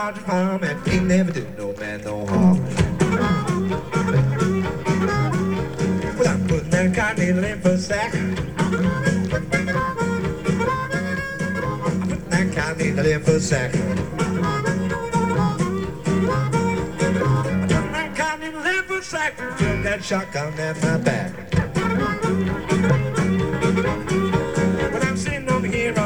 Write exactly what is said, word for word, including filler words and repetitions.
partridge farm, and he never do no man no harm. Well, I'm putting that cotton needle in for a sack. I'm putting that cotton needle in for a sack. I'm putting that cotton needle in for a sack. Took that shotgun at my back.